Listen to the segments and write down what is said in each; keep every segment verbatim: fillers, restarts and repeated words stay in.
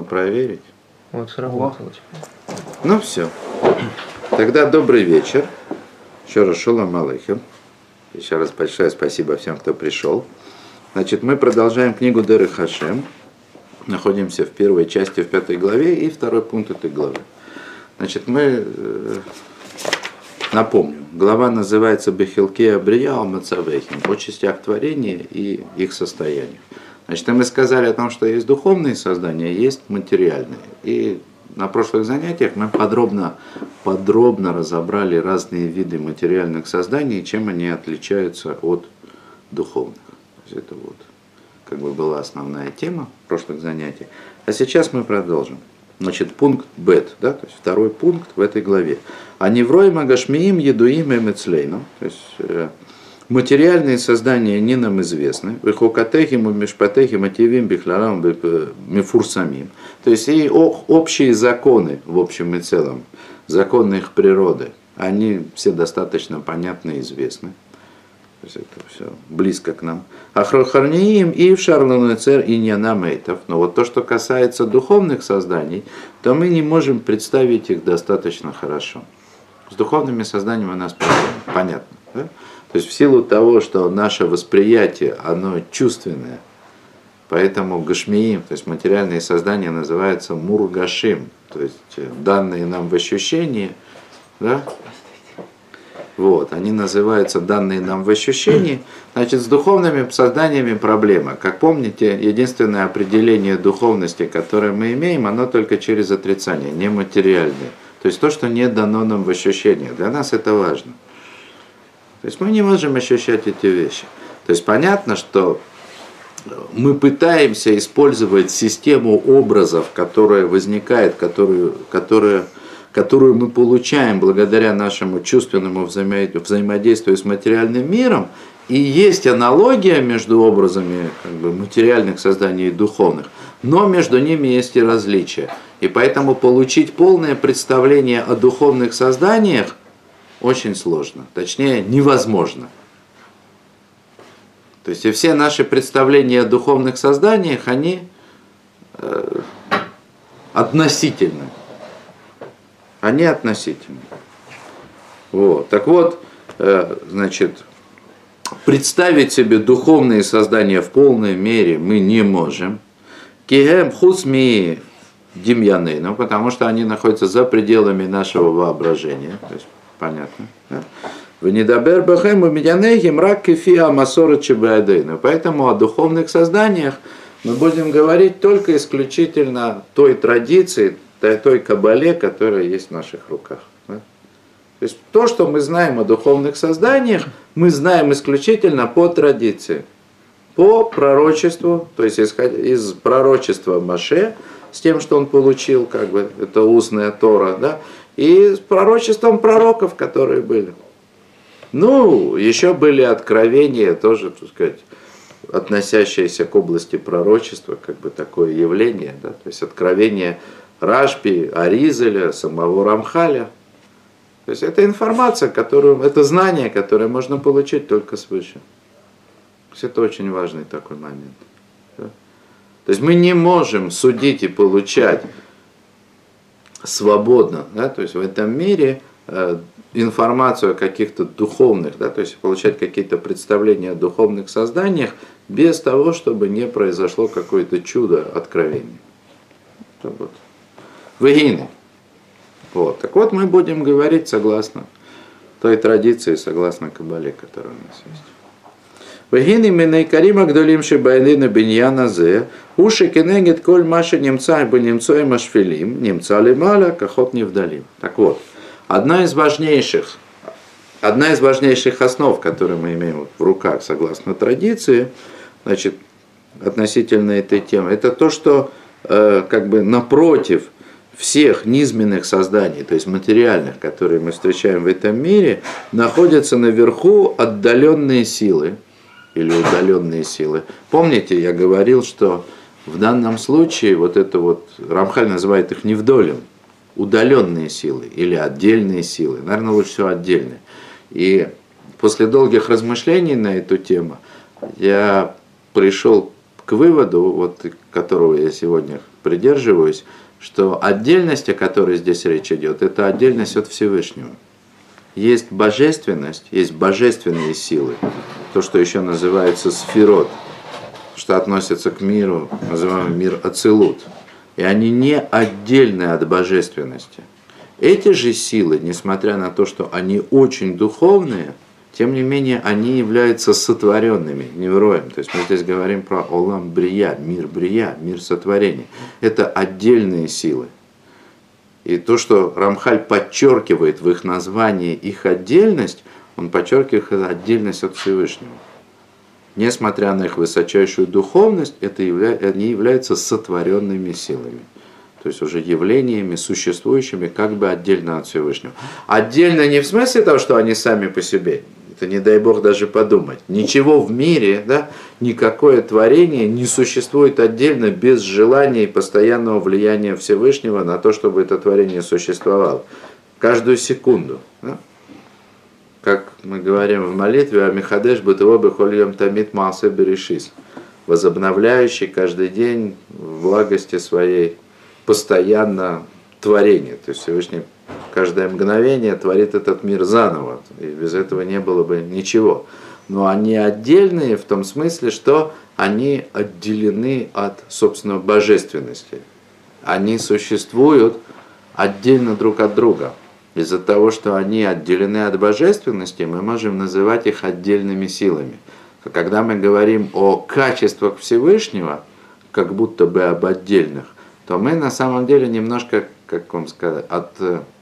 проверить. Вот, сработало теперь. Ну все. Тогда добрый вечер. Еще раз шалом алейхим. Еще раз большое спасибо всем, кто пришел. Значит, мы продолжаем книгу Дерех Хашем. Находимся в первой части, в пятой главе, и второй пункт этой главы. Значит, мы, э, напомню, глава называется Бехилке Абрия Мацавехим, о частях творения и их состояниях. Значит, мы сказали о том, что есть духовные создания, есть материальные. И на прошлых занятиях мы подробно, подробно разобрали разные виды материальных созданий, чем они отличаются от духовных. То есть это вот как бы была основная тема прошлых занятий. А сейчас мы продолжим. Значит, пункт Бет, да, то есть второй пункт в этой главе. А невроим агашмиим едуим эмецлейну, то есть э, материальные создания не нам известны. Вихокатехим и мишпатехим ативим бихларам мифурсамим. То есть и общие законы, в общем и целом, законы их природы, они все достаточно понятны и известны. То есть это все близко к нам. Ахрохарниим и в шарлануцер и нянамейтов. Но вот то, что касается духовных созданий, то мы не можем представить их достаточно хорошо. С духовными созданиями у нас понятно. Да? То есть в силу того, что наше восприятие, оно чувственное, поэтому гашмиим, то есть материальные создания, называются мургашим, то есть данные нам в ощущении, да? Вот, они называются данные нам в ощущении. Значит, с духовными созданиями проблема. Как помните, единственное определение духовности, которое мы имеем, оно только через отрицание, нематериальное. То есть то, что не дано нам в ощущениях. Для нас это важно. То есть мы не можем ощущать эти вещи. То есть понятно, что мы пытаемся использовать систему образов, которая возникает, которую, которая... которую мы получаем благодаря нашему чувственному взаимодействию с материальным миром, и есть аналогия между образами как бы, материальных созданий и духовных, но между ними есть и различия. И поэтому получить полное представление о духовных созданиях очень сложно, точнее невозможно. То есть и все наши представления о духовных созданиях, они э, относительны. Они относительны. Вот. Так вот, э, значит, представить себе духовные создания в полной мере мы не можем. Кигем хусми демьяны, ну, потому что они находятся за пределами нашего воображения. То есть, понятно. Да? В недабер бахем у медянехим рак кефи амасора чебаадейну. Поэтому о духовных созданиях мы будем говорить только исключительно той традиции, той кабале, которая есть в наших руках. Да? То есть то, что мы знаем о духовных созданиях, мы знаем исключительно по традиции, по пророчеству, то есть исходя из пророчества Моше, с тем, что он получил, как бы, это устная Тора, да, и с пророчеством пророков, которые были. Ну, еще были откровения, тоже, так сказать, относящиеся к области пророчества, как бы такое явление, да, то есть откровение Рашби, Аризеля, самого Рамхаля. То есть это информация, которую, это знание, которое можно получить только свыше. То есть это очень важный такой момент. Да? То есть мы не можем судить и получать свободно, да? То есть в этом мире э, информацию о каких-то духовных, да? То есть получать какие-то представления о духовных созданиях без того, чтобы не произошло какое-то чудо откровения. Вот. Вегины. Вот. Так вот, мы будем говорить согласно той традиции, согласно кабале, которая у нас есть. Вегины минайкарима гдолим шибайлина биньяна зе, уши кенегет коль маша немца бы немцой машфилим, немца лималя, кахот не вдалим. Так вот, одна из важнейших, одна из важнейших основ, которые мы имеем в руках, согласно традиции, значит, относительно этой темы, это то, что э, как бы напротив всех низменных созданий, то есть материальных, которые мы встречаем в этом мире, находятся наверху отдаленные силы или удаленные силы. Помните, я говорил, что в данном случае вот это вот, Рамхаль называет их невдолем, удаленные силы или отдельные силы, наверное, лучше всего отдельные. И после долгих размышлений на эту тему я пришел к выводу, вот, которого я сегодня придерживаюсь, что отдельность, о которой здесь речь идет, это отдельность от Всевышнего. Есть божественность, есть божественные силы, то, что еще называется сферот, что относится к миру, называемый мир Ацилут. И они не отдельны от божественности. Эти же силы, несмотря на то, что они очень духовные, тем не менее они являются сотворенными, невроем. То есть мы здесь говорим про Олам Брия, мир Брия, мир сотворения. Это отдельные силы. И то, что Рамхаль подчеркивает в их названии их отдельность, он подчеркивает их отдельность от Всевышнего. Несмотря на их высочайшую духовность, это явля... они являются сотворенными силами. То есть уже явлениями, существующими как бы отдельно от Всевышнего. Отдельно не в смысле того, что они сами по себе. Это не дай Бог даже подумать. Ничего в мире, да, никакое творение не существует отдельно без желания и постоянного влияния Всевышнего на то, чтобы это творение существовало. Каждую секунду. Да? Как мы говорим в молитве, «Амихадеш бытово бехольем тамит маасе берешис», возобновляющий каждый день в благости своей постоянно творение. То есть Всевышний каждое мгновение творит этот мир заново. И без этого не было бы ничего. Но они отдельные в том смысле, что они отделены от, собственно, божественности. Они существуют отдельно друг от друга. Из-за того, что они отделены от божественности, мы можем называть их отдельными силами. Когда мы говорим о качествах Всевышнего, как будто бы об отдельных, то мы на самом деле немножко, как вам сказать, от,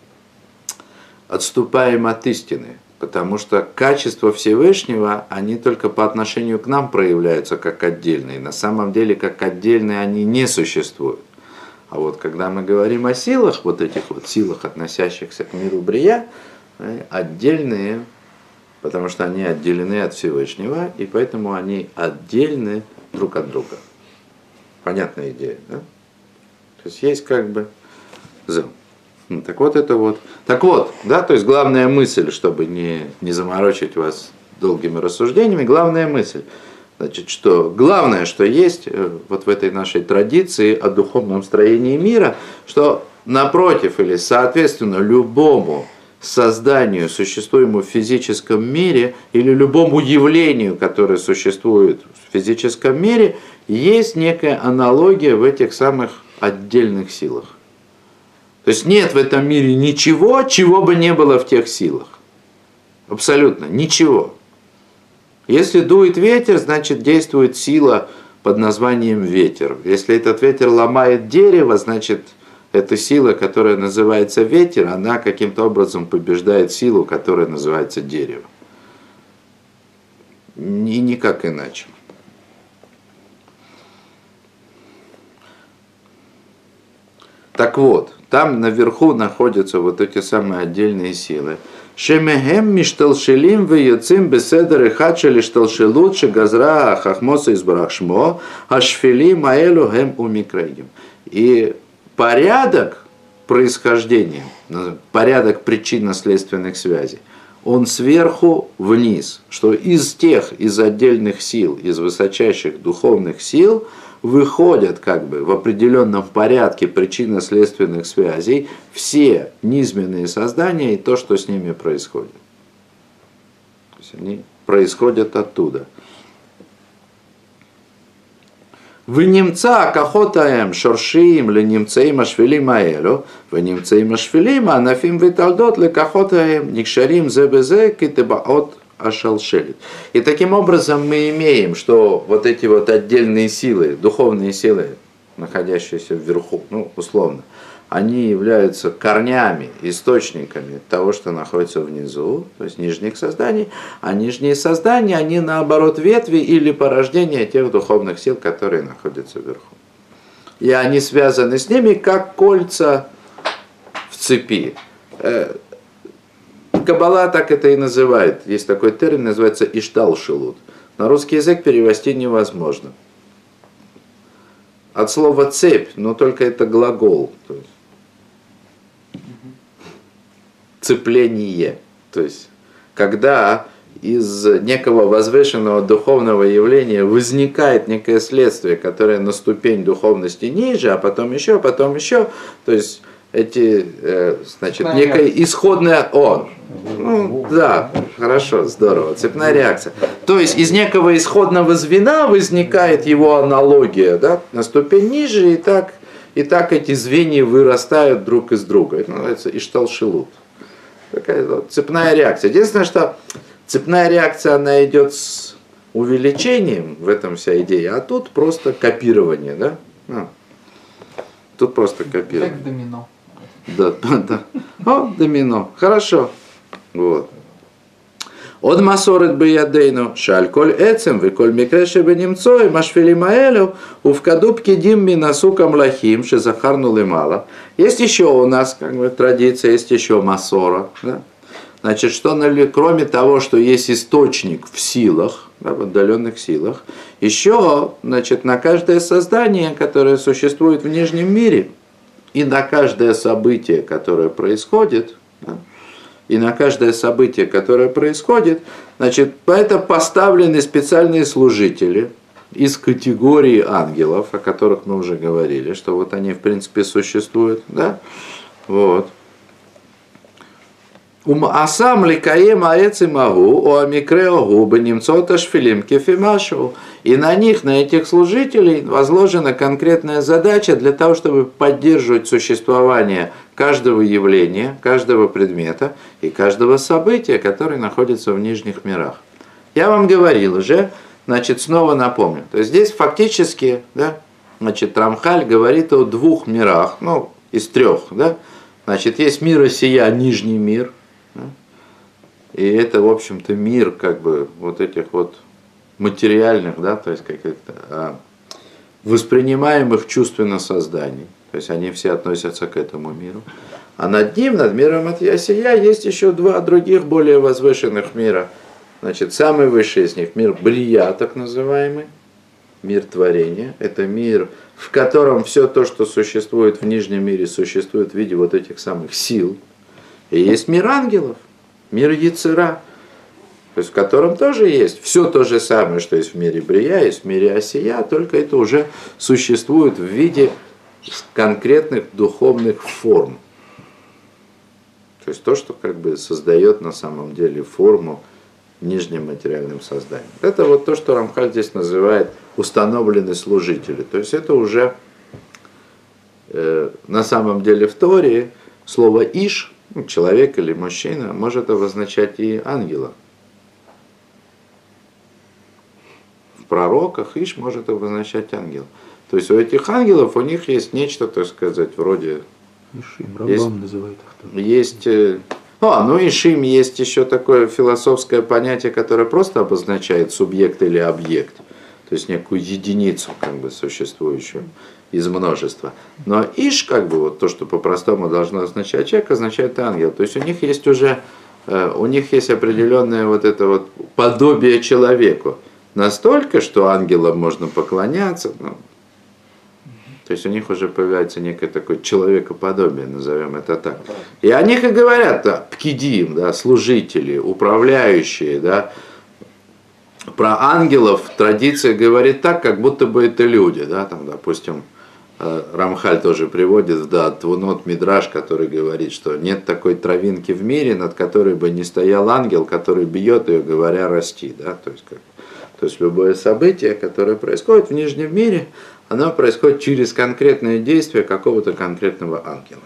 отступаем от истины. Потому что качества Всевышнего, они только по отношению к нам проявляются как отдельные. На самом деле, как отдельные они не существуют. А вот когда мы говорим о силах, вот этих вот силах, относящихся к миру Брия, отдельные, потому что они отделены от Всевышнего, и поэтому они отдельны друг от друга. Понятная идея, да? То есть есть как бы зам. Ну, так вот это вот. Так вот, да, то есть главная мысль, чтобы не, не заморочить вас долгими рассуждениями, главная мысль, значит, что главное, что есть вот в этой нашей традиции о духовном строении мира, что напротив или соответственно любому созданию, существуемому в физическом мире, или любому явлению, которое существует в физическом мире, есть некая аналогия в этих самых отдельных силах. То есть нет в этом мире ничего, чего бы не было в тех силах. Абсолютно ничего. Если дует ветер, значит действует сила под названием ветер. Если этот ветер ломает дерево, значит эта сила, которая называется ветер, она каким-то образом побеждает силу, которая называется дерево. И никак иначе. Так вот, там наверху находятся вот эти самые отдельные силы. Шемехем мишталшилим веюцим беседер и хачали шталшилут шегазра хахмоса из барахшмо ашфили маэлу гем умикрайим. И порядок происхождения, порядок причинно-следственных связей, он сверху вниз, что из тех, из отдельных сил, из высочайших духовных сил выходят как бы в определенном порядке причинно-следственных связей все низменные создания и то, что с ними происходит. То есть они происходят оттуда. В немца кахотаем шоршим ли немцеим ашвилим аэлю, в немцеим ашвилим анафим виталдот ли кахотаем никшарим зебезе китебаот ашалшелит. И таким образом мы имеем, что вот эти вот отдельные силы, духовные силы, находящиеся вверху, ну условно, они являются корнями, источниками того, что находится внизу, то есть нижних созданий, а нижние создания, они наоборот ветви или порождения тех духовных сил, которые находятся вверху. И они связаны с ними, как кольца в цепи. Каббала так это и называет. Есть такой термин, называется ишталшилут. На русский язык перевести невозможно. От слова цепь, но только это глагол. То есть цепление. То есть, когда из некого возвышенного духовного явления возникает некое следствие, которое на ступень духовности ниже, а потом еще, а потом еще. То есть эти, значит, некое исходное «он». Ну, да, хорошо, здорово, цепная реакция. То есть из некого исходного звена возникает его аналогия, да, на ступень ниже, и так, и так эти звенья вырастают друг из друга. Это называется ишталшилут. Такая вот цепная реакция. Единственное, что цепная реакция, она идет с увеличением, в этом вся идея, а тут просто копирование, да? А, тут просто копирование. Как домино. Да, да. О, домино. Хорошо. Вот. Од масорет биядейну, шаль коль эцем, вы коль микреши бенемцой, машфилим аэлю, увкадуб кидим минасукам лахим, шезахарнули мало. Есть еще у нас, как бы, традиция, есть еще масора. Да? Значит, что кроме того, что есть источник в силах, да, в отдаленных силах, еще, значит, на каждое создание, которое существует в нижнем мире, и на каждое событие, которое происходит, да, и на каждое событие, которое происходит, значит, это поставлены специальные служители из категории ангелов, о которых мы уже говорили, что вот они, в принципе, существуют, да, вот. Асам ликаем аэци магу, о амикрео губы немцота шфилим кефимашу. И на них, на этих служителей, возложена конкретная задача для того, чтобы поддерживать существование каждого явления, каждого предмета и каждого события, которое находится в нижних мирах. Я вам говорил уже, значит, снова напомню. То есть здесь фактически, да, значит, Рамхаль говорит о двух мирах, ну, из трех, да. Значит, есть мир сия, нижний мир. И это, в общем-то, мир, как бы, вот этих вот материальных, да, то есть каких-то а, воспринимаемых чувственно созданий. То есть они все относятся к этому миру. А над ним, над миром от Ясия, есть еще два других более возвышенных мира. Значит, самый высший из них мир Брия, так называемый, мир творения. Это мир, в котором все то, что существует в нижнем мире, существует в виде вот этих самых сил. И есть мир ангелов, мир Яцера, то есть в котором тоже есть все то же самое, что есть в мире Брия, есть в мире Осия, только это уже существует в виде конкретных духовных форм. То есть то, что как бы создает на самом деле форму нижним материальным созданием. Это вот то, что Рамхаль здесь называет установленные служители. То есть это уже э, на самом деле в Торе слово «иш», человек или мужчина, может обозначать и ангела. В пророках Иш может обозначать ангел. То есть у этих ангелов, у них есть нечто, так сказать, вроде... Ишим, Рамбам есть, называет их. Есть... А, ну Ишим есть еще такое философское понятие, которое просто обозначает субъект или объект. То есть некую единицу, как бы, существующую из множества. Но Иш, как бы, вот то, что по-простому должно означать человек, означает ангел. То есть у них есть уже, у них есть определенное вот это вот подобие человеку. Настолько, что ангелам можно поклоняться. Ну, то есть у них уже появляется некое такое человекоподобие, назовем это так. И о них и говорят, да, пкидим, да, служители, управляющие, да. Про ангелов традиция говорит так, как будто бы это люди, да, там, допустим, Рамхаль тоже приводит в Даат Твунот Мидраш, который говорит, что нет такой травинки в мире, над которой бы не стоял ангел, который бьет ее, говоря, расти, да, то есть, как, то есть любое событие, которое происходит в нижнем мире, оно происходит через конкретное действие какого-то конкретного ангела.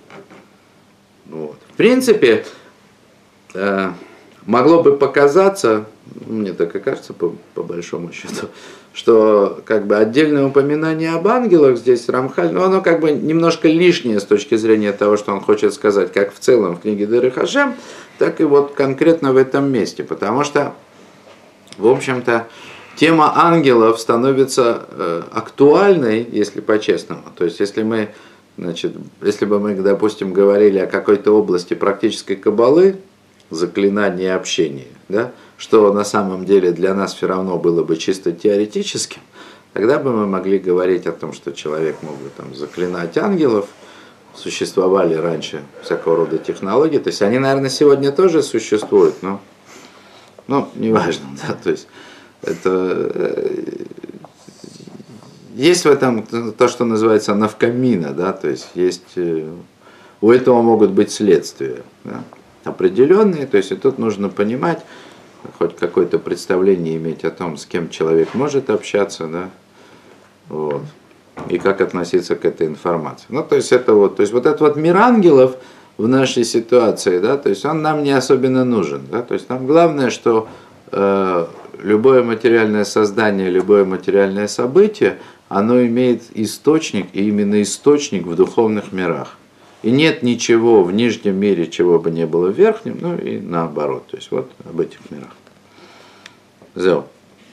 Вот. В принципе, э, могло бы показаться, мне так и кажется, по, по большому счету, что как бы отдельное упоминание об ангелах здесь Рамхаль, но оно как бы немножко лишнее с точки зрения того, что он хочет сказать, как в целом в книге Дерech Хашем, так и вот конкретно в этом месте, потому что, в общем-то, тема ангелов становится э, актуальной, если по-честному. То есть, если мы, значит, если бы мы, допустим, говорили о какой-то области практической каббалы, заклинания общения, да, что на самом деле для нас все равно было бы чисто теоретическим, тогда бы мы могли говорить о том, что человек мог бы там заклинать ангелов, существовали раньше всякого рода технологии, то есть они, наверное, сегодня тоже существуют, но Ну, неважно, да, то есть это есть в этом то, что называется навкамина, да, то есть есть у этого могут быть следствия, да, определенные, то есть и тут нужно понимать, хоть какое-то представление иметь о том, с кем человек может общаться, да, вот, и как относиться к этой информации. Ну, то есть это вот, то есть вот этот вот мир ангелов в нашей ситуации, да, то есть он нам не особенно нужен, да, то есть нам главное, что э, любое материальное создание, любое материальное событие, оно имеет источник, и именно источник в духовных мирах. И нет ничего в нижнем мире, чего бы не было в верхнем, ну и наоборот. То есть вот об этих мирах. Зел.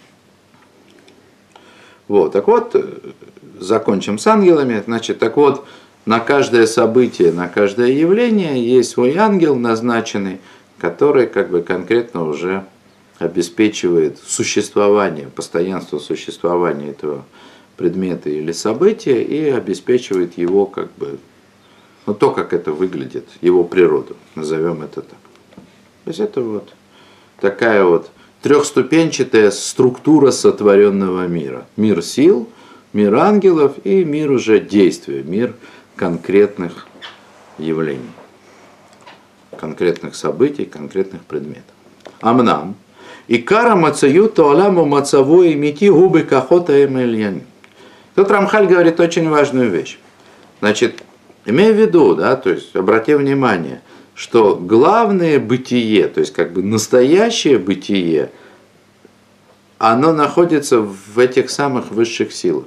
Вот, так вот, закончим с ангелами. Значит, так вот, на каждое событие, на каждое явление есть свой ангел назначенный, который как бы конкретно уже обеспечивает существование, постоянство существования этого предмета или события и обеспечивает его как бы, ну, то, как это выглядит, его природу, назовем это так. То есть это вот такая вот трехступенчатая структура сотворенного мира. Мир сил, мир ангелов и мир уже действия, мир конкретных явлений, конкретных событий, конкретных предметов. Амнам. Икара мацаю туаламу мацаву имити губы кахота эмельями. Тут Рамхаль говорит очень важную вещь. Значит, имея в виду, да, то есть обрати внимание, что главное бытие, то есть как бы настоящее бытие, оно находится в этих самых высших силах.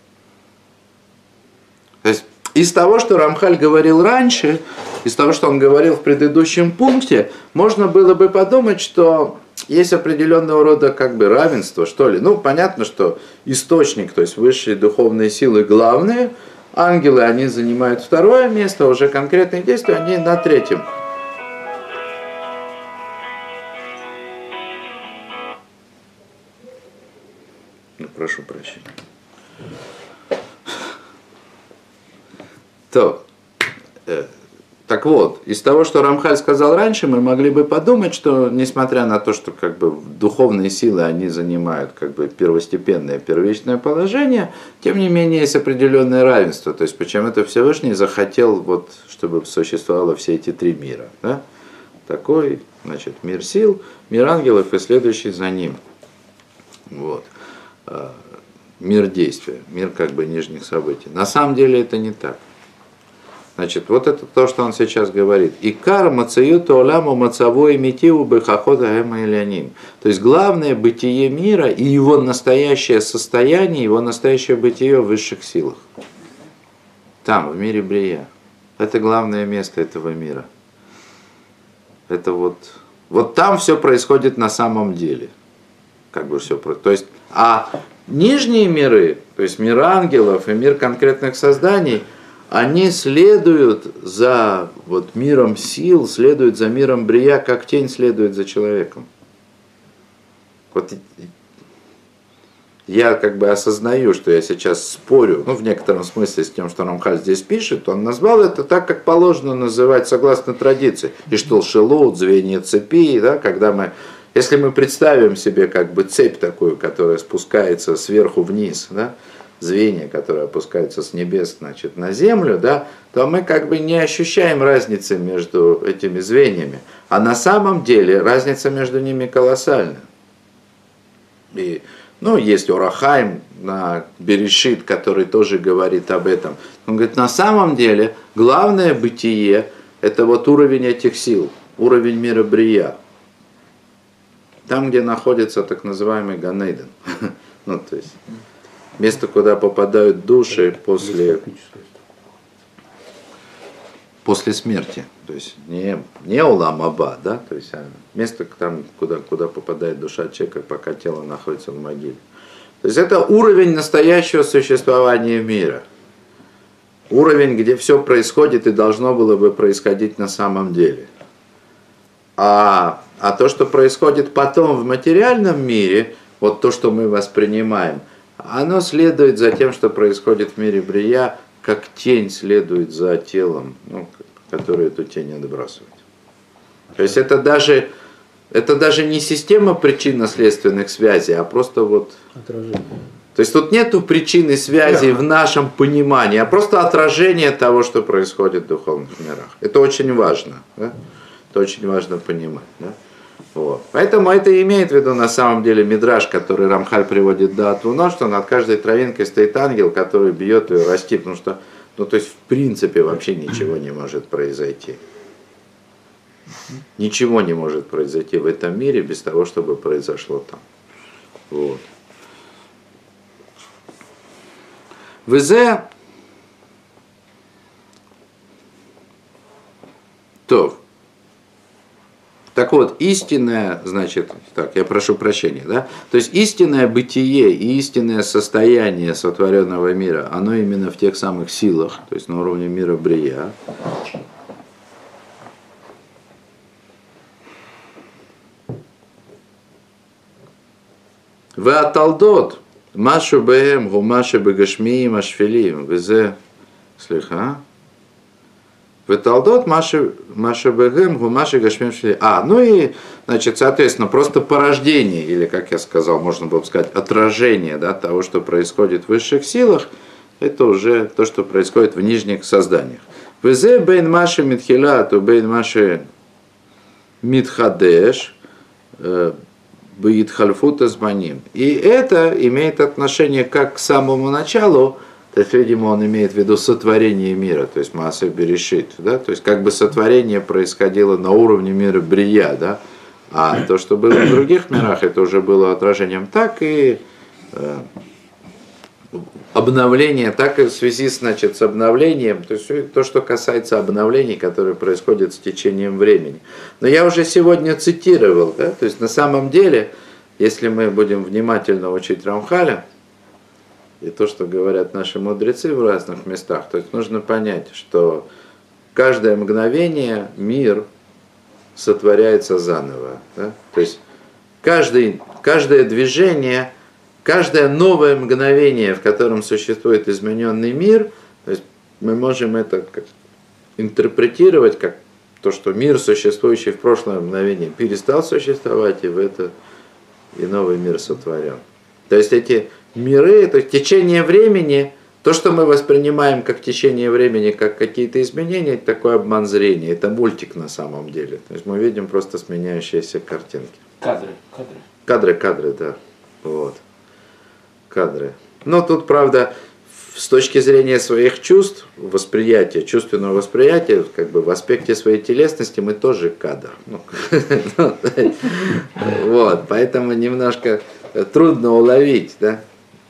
То есть из того, что Рамхаль говорил раньше, из того, что он говорил в предыдущем пункте, можно было бы подумать, что есть определенного рода как бы равенство, что ли. Ну, понятно, что источник, то есть высшие духовные силы главные, ангелы, они занимают второе место, а уже конкретные действия, они на третьем. Ну, прошу прощения. То, э, так вот, из того, что Рамхаль сказал раньше, мы могли бы подумать, что несмотря на то, что как бы духовные силы, они занимают как бы первостепенное, первичное положение, тем не менее есть определенное равенство. То есть почему-то Всевышний захотел, вот, чтобы существовало все эти три мира. Да? Такой, значит, мир сил, мир ангелов и следующий за ним. Вот. Мир действия, мир как бы нижних событий. На самом деле это не так. Значит, вот это то, что он сейчас говорит. Икар мацаюту оламу мацавой митиву бехахода эма иляним. То есть главное бытие мира и его настоящее состояние, его настоящее бытие в высших силах. Там, в мире Брия. Это главное место этого мира. Это вот, вот там все происходит на самом деле. Как бы все, то есть, а нижние миры, то есть мир ангелов и мир конкретных созданий, они следуют за вот, миром сил, следуют за миром Брия, как тень следует за человеком. Вот я как бы осознаю, что я сейчас спорю, ну, в некотором смысле с тем, что Рамхаль здесь пишет, он назвал это так, как положено называть, согласно традиции. Иштолшелут, звенья цепи, да, когда мы, если мы представим себе как бы цепь такую, которая спускается сверху вниз, да, звенья, которые опускаются с небес, значит, на землю, да, то мы как бы не ощущаем разницы между этими звеньями. А на самом деле разница между ними колоссальна. И, ну, есть Орахайм на Берешит, который тоже говорит об этом. Он говорит, на самом деле главное бытие – это вот уровень этих сил, уровень мира Брия. Там, где находится так называемый Ганейден. Ну, то есть место, куда попадают души после, после смерти. То есть не, не Улам Аба, да? То есть, а место, там, куда, куда попадает душа человека, пока тело находится в могиле. То есть это уровень настоящего существования мира. Уровень, где все происходит и должно было бы происходить на самом деле. А, а то, что происходит потом в материальном мире, вот то, что мы воспринимаем, оно следует за тем, что происходит в мире Брия, как тень следует за телом, ну, которое эту тень отбрасывает. То есть это даже это даже не система причинно-следственных связей, а просто вот... Отражение. То есть тут нету причины связи в нашем понимании, а просто отражение того, что происходит в духовных мирах. Это очень важно. Да? Это очень важно понимать. Да? Вот. Поэтому это имеет в виду на самом деле мидраш, который Рамхаль приводит до Атвуно, что над каждой травинкой стоит ангел, который бьет ее, растит. Потому что, ну то есть в принципе вообще ничего не может произойти. Ничего не может произойти в этом мире без того, чтобы произошло там. Вот. Везе то. Так вот, истинное, значит, так, я прошу прощения, да? То есть истинное бытие и истинное состояние сотворенного мира, оно именно в тех самых силах, то есть на уровне мира Брия. Веаталдот. Машу бэм, гумаши бэгашмиим, ашфилим, везе, слиха. Веталдот, маши бэгэм, гумаши гашмиим, ашфилим. А, ну и, значит, соответственно, просто порождение, или, как я сказал, можно было бы сказать, отражение, да, того, что происходит в высших силах, это уже то, что происходит в нижних созданиях. Везе бэйн маши митхилату, бэйн маши митхадеш, Баит хальфута сбаним. И это имеет отношение как к самому началу, то есть, видимо, он имеет в виду сотворение мира, то есть Маасе Берешит, да, то есть как бы сотворение происходило на уровне мира Брия, да, а то, что было в других мирах, это уже было отражением, так и э, обновление, так и в связи, значит, с обновлением, то есть то, что касается обновлений, которые происходят с течением времени. Но я уже сегодня цитировал, да, то есть на самом деле, если мы будем внимательно учить Рамхаля, и то, что говорят наши мудрецы в разных местах, то есть нужно понять, что каждое мгновение мир сотворяется заново. Да? То есть каждый, каждое движение, каждое новое мгновение, в котором существует измененный мир, то есть мы можем это как интерпретировать как то, что мир, существующий в прошлое мгновение, перестал существовать, и в это и новый мир сотворен. То есть эти миры, то есть течение времени, то, что мы воспринимаем как течение времени, как какие-то изменения, это такой обман зрения, это мультик на самом деле. То есть мы видим просто сменяющиеся картинки. Кадры, кадры. Кадры, кадры, да. Вот. Кадры. Но тут, правда, с точки зрения своих чувств, восприятия, чувственного восприятия, как бы в аспекте своей телесности мы тоже кадр. Вот, поэтому немножко трудно уловить, да.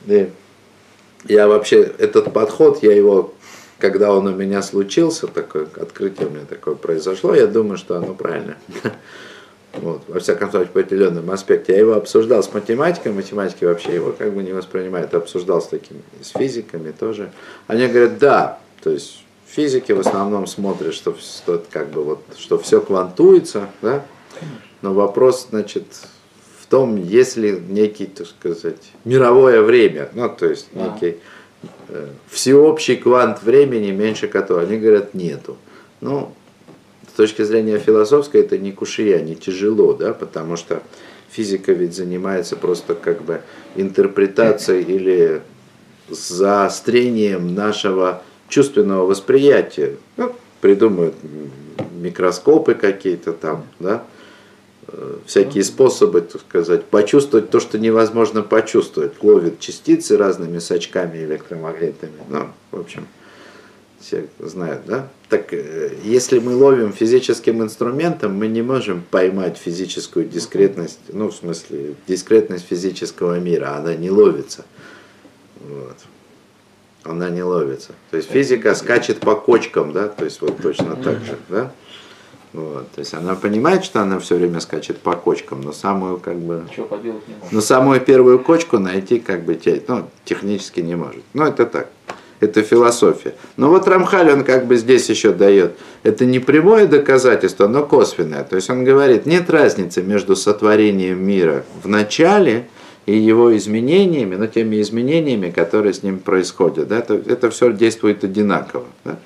Я вообще, этот подход, я его, когда он у меня случился, такое открытие у меня такое произошло, я думаю, что оно правильно. Вот, во всяком случае, по определенному аспекту. Я его обсуждал с математикой, математики вообще его как бы не воспринимают, обсуждал с такими, с физиками тоже. Они говорят, да, то есть физики в основном смотрят, что, что, как бы вот, что все квантуется, да? Но вопрос, значит, в том, есть ли некий, так сказать, мировое время, ну, то есть некий э, всеобщий квант времени, меньше которого, они говорят, нету. Ну, с точки зрения философской это не кушия, не тяжело, да, потому что физика ведь занимается просто как бы интерпретацией или заострением нашего чувственного восприятия. Ну, придумывают микроскопы какие-то там, да, всякие способы, так сказать, почувствовать то, что невозможно почувствовать. Ловят частицы разными сачками электромагнитными. Ну, в общем, все знают, да? Так, если мы ловим физическим инструментом, мы не можем поймать физическую дискретность, ну, в смысле, дискретность физического мира, она не ловится. Вот. Она не ловится. То есть физика скачет по кочкам, да, то есть вот точно так же, да? Вот. То есть она понимает, что она все время скачет по кочкам, но самую как бы, но самую первую кочку найти как бы ну, технически не может. Ну это так, это философия. Но вот Рамхаль он как бы здесь еще дает, это не прямое доказательство, но косвенное. То есть он говорит, нет разницы между сотворением мира в начале и его изменениями, но теми изменениями, которые с ним происходят. Да? Это, это все действует одинаково. Да?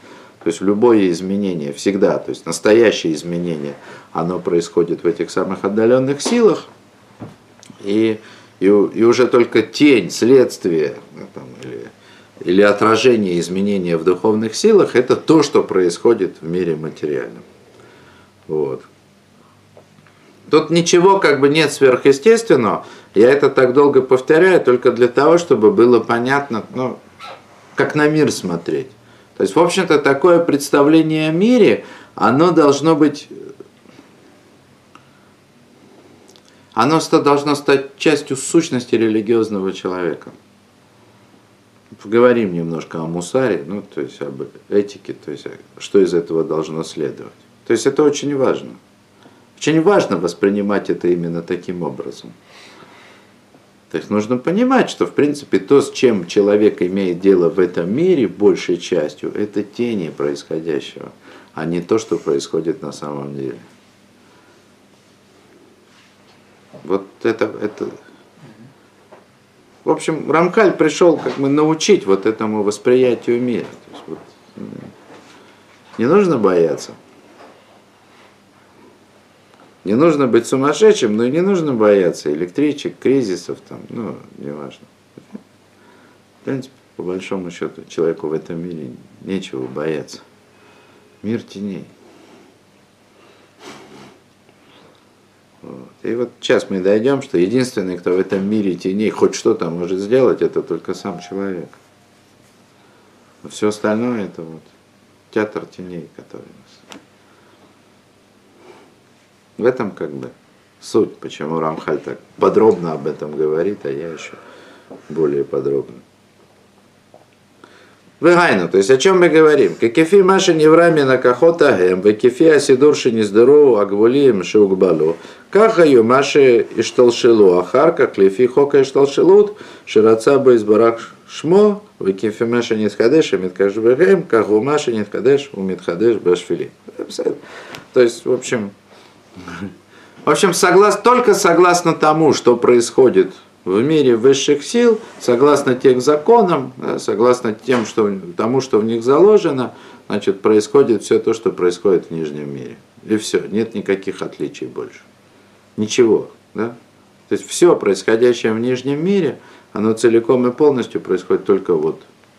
То есть любое изменение всегда, то есть настоящее изменение, оно происходит в этих самых отдаленных силах, и, и, и уже только тень, следствие ну, там, или, или отражение изменения в духовных силах, это то, что происходит в мире материальном. Вот. Тут ничего как бы нет сверхъестественного, я это так долго повторяю, только для того, чтобы было понятно, ну, как на мир смотреть. То есть, в общем-то, такое представление о мире, оно должно быть, оно должно стать частью сущности религиозного человека. Поговорим немножко о мусаре, ну, то есть об этике, то есть что из этого должно следовать. То есть это очень важно. Очень важно воспринимать это именно таким образом. То есть нужно понимать, что в принципе то, с чем человек имеет дело в этом мире, большей частью, это тени происходящего, а не то, что происходит на самом деле. Вот это, это... В общем, Рамхаль пришел как бы научить вот этому восприятию мира. То есть, вот, не нужно бояться. Не нужно быть сумасшедшим, но и не нужно бояться электричек, кризисов, там, ну, неважно. В принципе, по большому счету, человеку в этом мире нечего бояться. Мир теней. Вот. И вот сейчас мы дойдем, что единственный, кто в этом мире теней хоть что-то может сделать, это только сам человек. А все остальное это вот театр теней, который у нас. В этом как бы суть, почему Рамхаль так подробно об этом говорит, а я еще более подробно. Вегайну, то есть о чем мы говорим? Кекефи маши неврами на кахота гэм, векефи асидурши нездорову агвулием шеугбалу, кахаю маши ишталшилу ахарка, клефи хока ишталшилут, шираца бы избарак шмо, векефи маши нитхадеш, миткаш бэгэм, каху маши нитхадеш, умитхадеш бэшфили. То есть, в общем, в общем, соглас, только согласно тому, что происходит в мире высших сил, согласно тех законам, да, согласно тем, что, тому, что в них заложено, значит, происходит все то, что происходит в нижнем мире. И все, нет никаких отличий больше. Ничего. Да? То есть все происходящее в нижнем мире, оно целиком и полностью происходит только вот.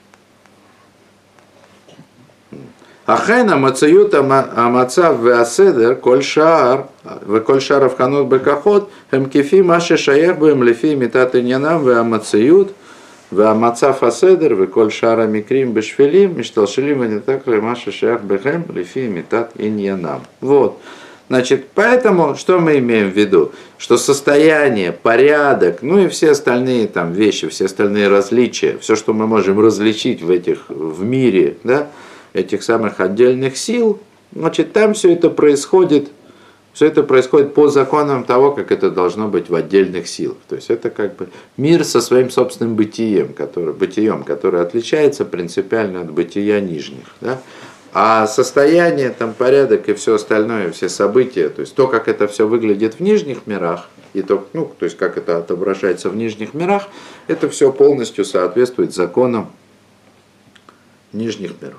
Ахайна мацают амацав веаседер коль шаар веколь шаар авханот бекахот хемкифи маши шаях бэм лифи митат иньянам веамацают веамацав аседер веколь шаар микрим бешфилим мишталшилим венитак маши шаях бэхэм лифи митат иньянам. Вот. Значит, поэтому что мы имеем в виду? Что состояние, порядок, ну и все остальные там вещи, все остальные различия, все, что мы можем различить в этих в мире, да, этих самых отдельных сил, значит, там все это происходит, все это происходит по законам того, как это должно быть в отдельных силах. То есть это как бы мир со своим собственным бытием, который, бытием, который отличается принципиально от бытия нижних. Да? А состояние, там, порядок и все остальное, все события, то есть то, как это все выглядит в нижних мирах, и то, ну, то есть как это отображается в нижних мирах, это все полностью соответствует законам нижних миров.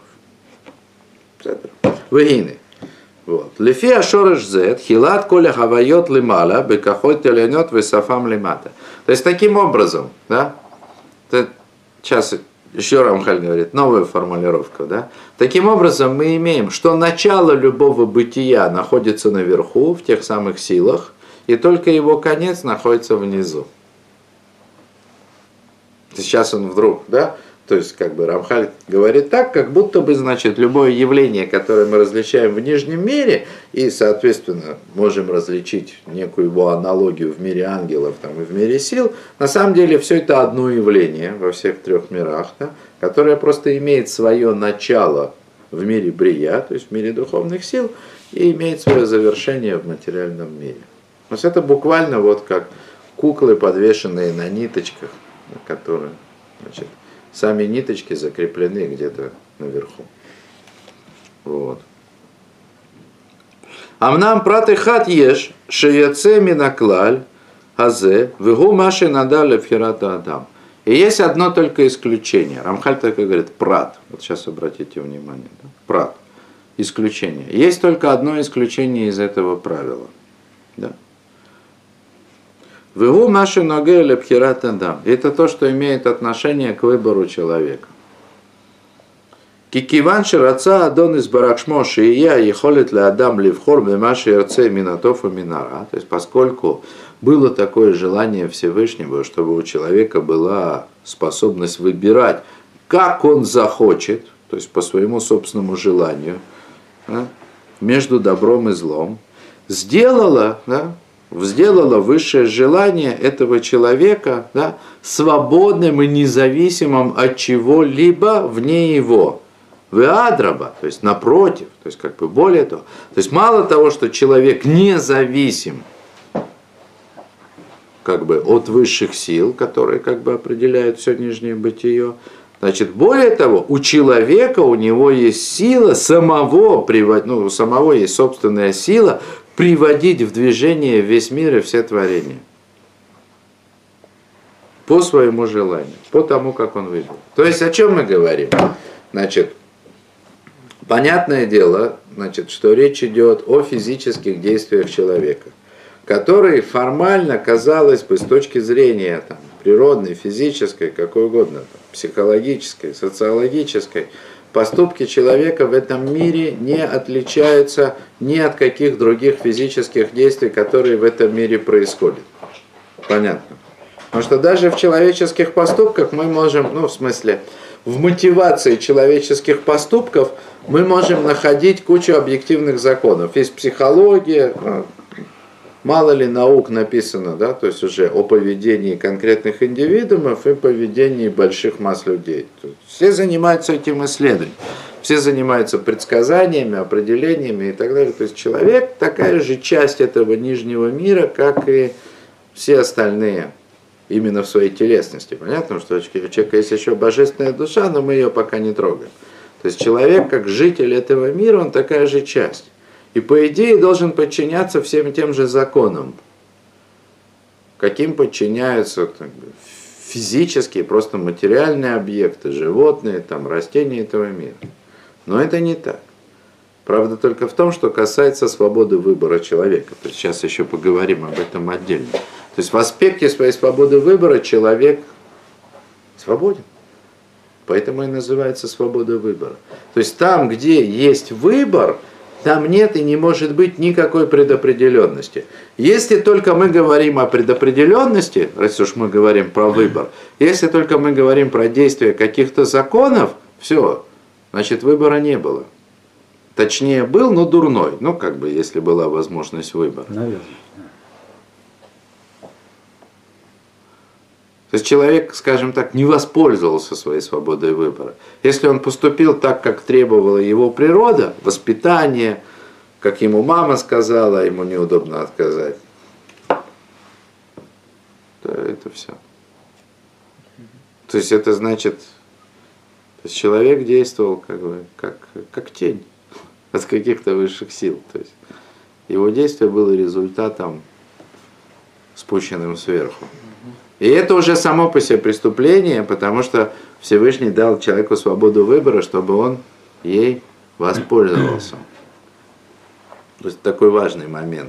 Вегины. Вот. Лефи ашореш зет, хилат коля хавайот лимала, бекахот теленет весафам лимата. То есть таким образом, да, это, сейчас еще Рамхаль говорит, новая формулировка, да, таким образом мы имеем, что начало любого бытия находится наверху, в тех самых силах, и только его конец находится внизу. Сейчас он вдруг, да, то есть, как бы Рамхаль говорит так, как будто бы, значит, любое явление, которое мы различаем в нижнем мире, и, соответственно, можем различить некую его аналогию в мире ангелов там, и в мире сил, на самом деле все это одно явление во всех трех мирах, да, которое просто имеет свое начало в мире брия, то есть в мире духовных сил, и имеет свое завершение в материальном мире. То есть это буквально вот как куклы, подвешенные на ниточках, которые, значит, сами ниточки закреплены где-то наверху. Вот. Амнам праты хат еш, шеяце минаклаль, азе, вегу маши надале фхирата адам. И есть одно только исключение. Рамхаль только говорит прат. Вот сейчас обратите внимание. Да? Прат. Исключение. Есть только одно исключение из этого правила. Да? Вегу маши ноге лепхират адам. Это то, что имеет отношение к выбору человека. Кикиван шираца адон из баракшмо шия ехолит ли адам ливхор мемаши ирце минатов и минара. То есть поскольку было такое желание Всевышнего, чтобы у человека была способность выбирать, как он захочет, то есть по своему собственному желанию, да, между добром и злом, сделала, да, сделала высшее желание этого человека, да, свободным и независимым от чего-либо вне его. Веадраба, то есть напротив, то есть как бы более того. То есть мало того, что человек независим как бы от высших сил, которые как бы определяют все нижнее бытие, значит, более того, у человека, у него есть сила самого, ну, у самого есть собственная сила приводить в движение весь мир и все творения. По своему желанию, по тому, как он выбрал. То есть о чем мы говорим? Значит, понятное дело, значит, что речь идет о физических действиях человека, которые формально, казалось бы, с точки зрения там, природной, физической, какой угодно, там, психологической, социологической, поступки человека в этом мире не отличаются ни от каких других физических действий, которые в этом мире происходят. Понятно? Потому что даже в человеческих поступках мы можем, ну, в смысле, в мотивации человеческих поступков мы можем находить кучу объективных законов. Есть психология, мало ли наук написано, да, то есть уже о поведении конкретных индивидуумов и поведении больших масс людей. Все занимаются этим исследованием, все занимаются предсказаниями, определениями и так далее. То есть человек такая же часть этого нижнего мира, как и все остальные. Именно в своей телесности. Понятно, что у человека есть еще божественная душа, но мы ее пока не трогаем. То есть человек, как житель этого мира, он такая же часть. И по идее должен подчиняться всем тем же законам, каким подчиняются так, физические, просто материальные объекты, животные, там, растения этого мира. Но это не так. Правда только в том, что касается свободы выбора человека. То есть сейчас еще поговорим об этом отдельно. То есть в аспекте своей свободы выбора человек свободен. Поэтому и называется свобода выбора. То есть там, где есть выбор, там нет и не может быть никакой предопределенности. Если только мы говорим о предопределенности, раз уж мы говорим про выбор, если только мы говорим про действие каких-то законов, все, значит выбора не было. Точнее был, но дурной. Ну, как бы, если была возможность выбора. Наверное. То есть человек, скажем так, не воспользовался своей свободой выбора. Если он поступил так, как требовала его природа, воспитание, как ему мама сказала, ему неудобно отказать, то это все. То есть это значит, то есть человек действовал как бы как, как тень от каких-то высших сил. То есть его действие было результатом, спущенным сверху. И это уже само по себе преступление, потому что Всевышний дал человеку свободу выбора, чтобы он ей воспользовался. То есть такой важный момент.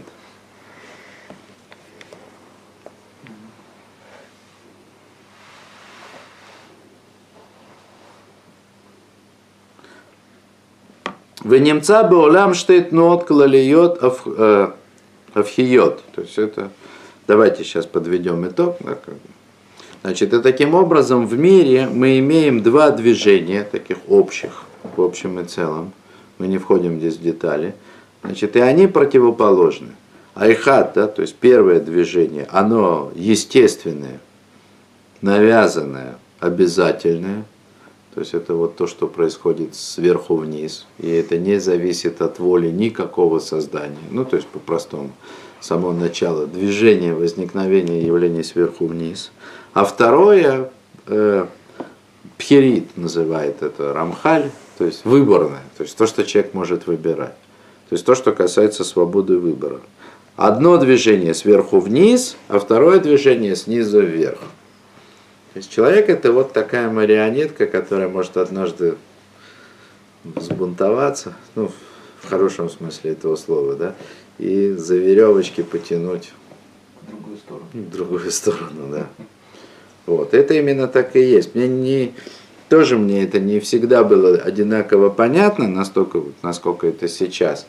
В немца беолам штейт нот клалиот авхиот. То есть это... Давайте сейчас подведем итог. Значит, и таким образом в мире мы имеем два движения, таких общих, в общем и целом. Мы не входим здесь в детали. Значит, и они противоположны. Айхат, да, то есть первое движение, оно естественное, навязанное, обязательное. То есть это вот то, что происходит сверху вниз. И это не зависит от воли никакого создания. Ну, то есть по-простому. Само начало движения, возникновения явлений сверху вниз. А второе, э, пхерит называет это Рамхаль, то есть выборное, то есть то, что человек может выбирать. То есть то, что касается свободы выбора. Одно движение сверху вниз, а второе движение снизу вверх. То есть человек это вот такая марионетка, которая может однажды взбунтоваться, ну, в хорошем смысле этого слова, да, и за веревочки потянуть В другую сторону. в другую сторону, да. Вот, это именно так и есть. Мне не, тоже мне это не всегда было одинаково понятно, настолько, насколько это сейчас.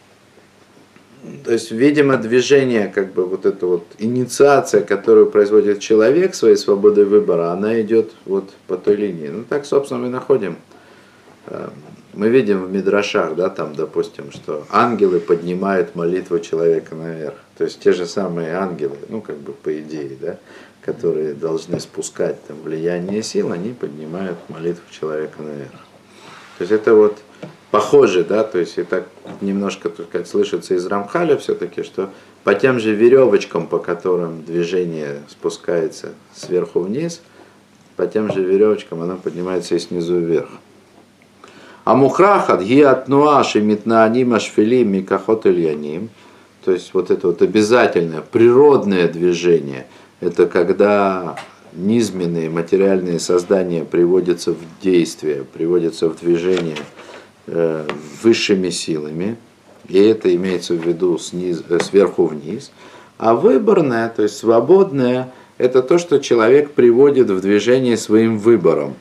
То есть, видимо, движение, как бы вот эта вот инициация, которую производит человек своей свободой выбора, она идет вот по той линии. Ну так, собственно, мы находим. Мы видим в Мидрашах, да, там, допустим, что ангелы поднимают молитву человека наверх. То есть те же самые ангелы, ну, как бы по идее, да, которые должны спускать там влияние сил, они поднимают молитву человека наверх. То есть это вот похоже, да, то есть и так немножко, так сказать, слышится из Рамхаля все-таки, что по тем же веревочкам, по которым движение спускается сверху вниз, по тем же веревочкам оно поднимается и снизу вверх. А мухрахат гиатнуа шемитнааним ашфилим микахот ильяним, то есть вот это вот обязательное природное движение, это когда низменные материальные создания приводятся в действие, приводятся в движение э, высшими силами, и это имеется в виду сниз, э, сверху вниз. А выборное, то есть свободное, это то, что человек приводит в движение своим выбором.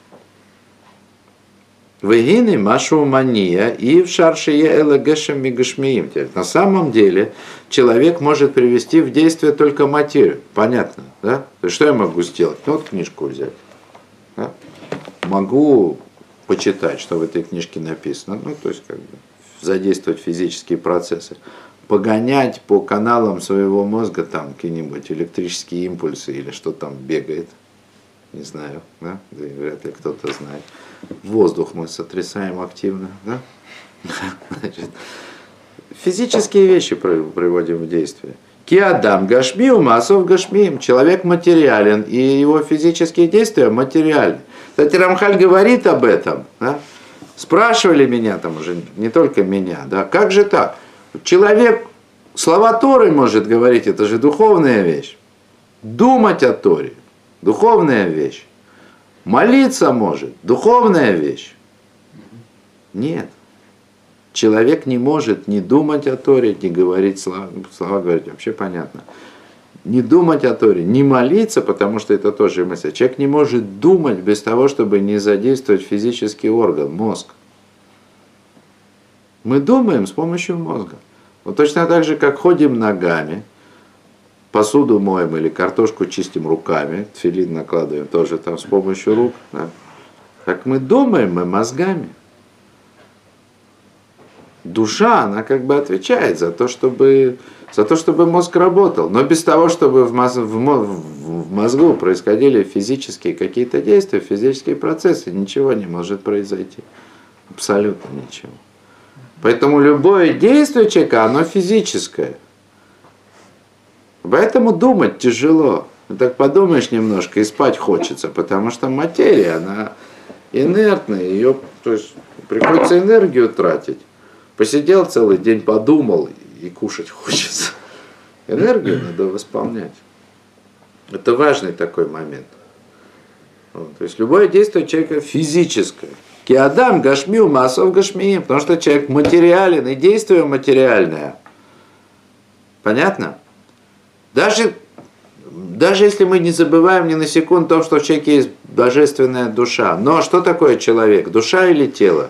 Вегины машу мания и в шаршие элагешем мигашмиим. На самом деле человек может привести в действие только материю. Понятно, да? То есть что я могу сделать? Ну вот книжку взять. Да? Могу почитать, что в этой книжке написано. Ну то есть как бы задействовать физические процессы. Погонять по каналам своего мозга там какие-нибудь электрические импульсы или что там бегает. Не знаю, да? Да, вряд ли кто-то знает. Воздух мы сотрясаем активно, да? Значит, физические вещи приводим в действие. Киадам гашмиум, асов гашмиим. Человек материален, и его физические действия материальны. Кстати, Рамхаль говорит об этом. Да? Спрашивали меня там уже, не только меня, да? Как же так? Человек слова Торы может говорить, это же духовная вещь. Думать о Торе. Духовная вещь. Молиться может. Духовная вещь. Нет. Человек не может не думать о Торе, не говорить слова, слова говорить, вообще понятно. Не думать о Торе, не молиться, потому что это тоже мысль. Человек не может думать без того, чтобы не задействовать физический орган, мозг. Мы думаем с помощью мозга. Вот точно так же, как ходим ногами, посуду моем или картошку чистим руками, тфилин накладываем тоже там с помощью рук. Да? Как мы думаем, мы мозгами. Душа, она как бы отвечает за то, чтобы, за то, чтобы мозг работал. Но без того, чтобы в, моз, в, в мозгу происходили физические какие-то действия, физические процессы, ничего не может произойти. Абсолютно ничего. Поэтому любое действие человека, оно физическое. Поэтому думать тяжело. Так подумаешь немножко и спать хочется, потому что материя, она инертная, ее, то есть, приходится энергию тратить. Посидел целый день, подумал, и кушать хочется. Энергию надо восполнять. Это важный такой момент. Вот, то есть любое действие человека физическое. Киадам гашмиу масов гашмиим, потому что человек материален, и действие материальное. Понятно? Даже, даже если мы не забываем ни на секунду о том, что в человеке есть божественная душа. Но что такое человек? Душа или тело?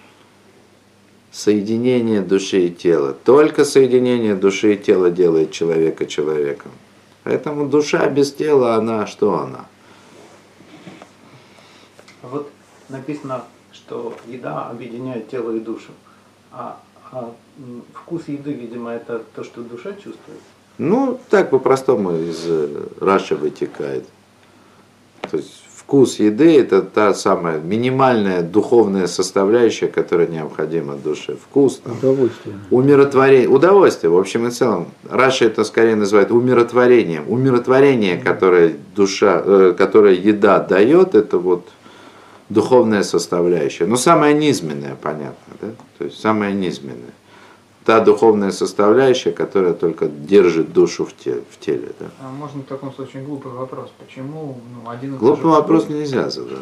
Соединение души и тела. Только соединение души и тела делает человека человеком. Поэтому душа без тела, она что она? Вот написано, что еда объединяет тело и душу. А, а вкус еды, видимо, это то, что душа чувствует. Ну, так по-простому из Раши вытекает. То есть вкус еды – это та самая минимальная духовная составляющая, которая необходима душе. Вкус, там, Удовольствие. умиротворение, удовольствие, в общем и целом. Раши это скорее называет умиротворением. Умиротворение, которое, душа, э, которое еда дает, это вот духовная составляющая. Но самая низменная, понятно, да? То есть самая низменная. та духовная составляющая, которая только держит душу в теле. В теле да. А можно в таком случае глупый вопрос? Почему ну, один и тот Глупый же вопрос продукт- нельзя задать.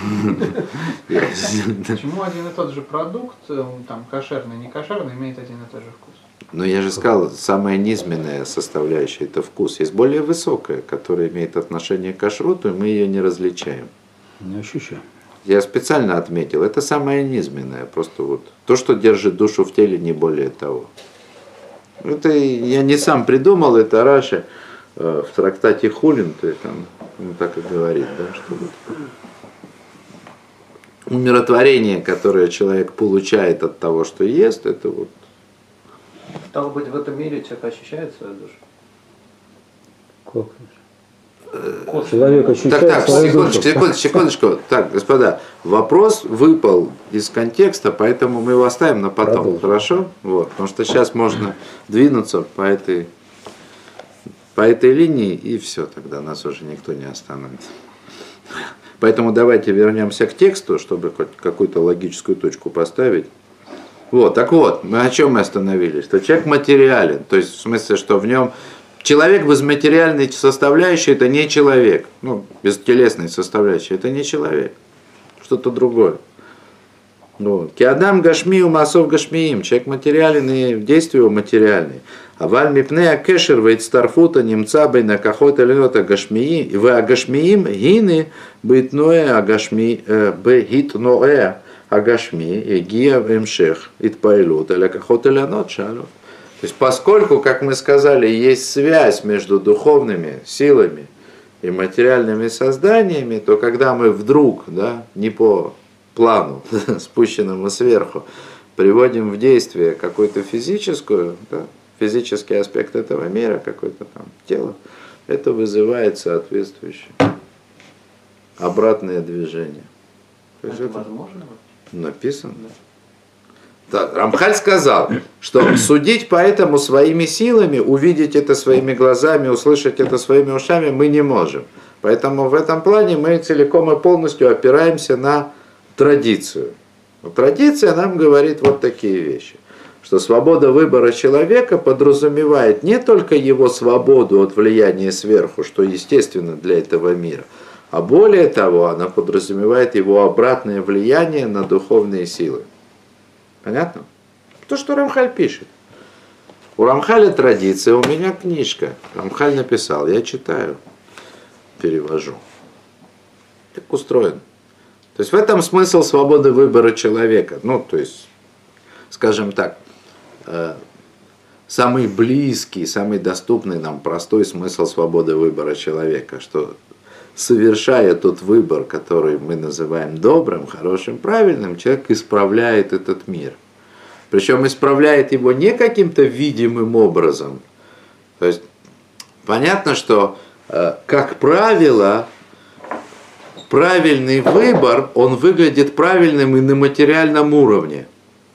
Почему один и тот же продукт, э, там кошерный, не кошерный, имеет один и тот же вкус? Но я же сказал, самая низменная составляющая – это вкус. Есть более высокая, которая имеет отношение к кашруту, и мы ее не различаем. Не ощущаю. Я специально отметил, это самое низменное, просто вот то, что держит душу в теле, не более того. Это я не сам придумал, это Раши э, в трактате Хулин, ты там он так и говорит, да, что вот умиротворение, которое человек получает от того, что ест, это вот. Стало быть, в этом мире человек ощущает свою душу. Как? Косвенно. Человек ощущает Так, так, свою секундочку, душу. секундочку, секундочку. Так, господа, вопрос выпал из контекста, поэтому мы его оставим на потом, Продолжим. хорошо? Вот, потому что сейчас можно двинуться по этой, по этой линии, и все, тогда нас уже никто не остановит. Поэтому давайте вернемся к тексту, чтобы хоть какую-то логическую точку поставить. Вот, так вот, мы о чем мы остановились? Что человек материален, то есть в смысле, что в нем человек без материальной составляющей это не человек, ну, без телесной составляющей это не человек, что-то другое. Вот. Киадам гашмию масов гашмиим, человек материален и действие его материальное. А валь мипнея кешер вейцтарфута немца бейна кахот эльнота гашмии, и вы агашмиим гины бейтноэ агашми бейтноэ агашми и гия вемшех итпайлут эля кахот элянот шалот. То есть поскольку, как мы сказали, есть связь между духовными силами и материальными созданиями, то когда мы вдруг, да, не по плану, спущенному сверху, приводим в действие какую-то физическую, да, физический аспект этого мира, какое-то там тело, это вызывает соответствующее обратное движение. То есть Это это возможно? написано. Да, Рамхаль сказал, что судить поэтому своими силами, увидеть это своими глазами, услышать это своими ушами мы не можем. Поэтому в этом плане мы целиком и полностью опираемся на традицию. Традиция нам говорит вот такие вещи, что свобода выбора человека подразумевает не только его свободу от влияния сверху, что естественно для этого мира, а более того, она подразумевает его обратное влияние на духовные силы. Понятно? То, что Рамхаль пишет. У Рамхаля традиция, у меня книжка. Рамхаль написал, я читаю, перевожу. Так устроен. То есть в этом смысл свободы выбора человека. Ну, то есть, скажем так, э, самый близкий, самый доступный нам простой смысл свободы выбора человека, что совершая тот выбор, который мы называем добрым, хорошим, правильным, человек исправляет этот мир. Причем исправляет его не каким-то видимым образом. То есть понятно, что, как правило, правильный выбор, он выглядит правильным и на материальном уровне.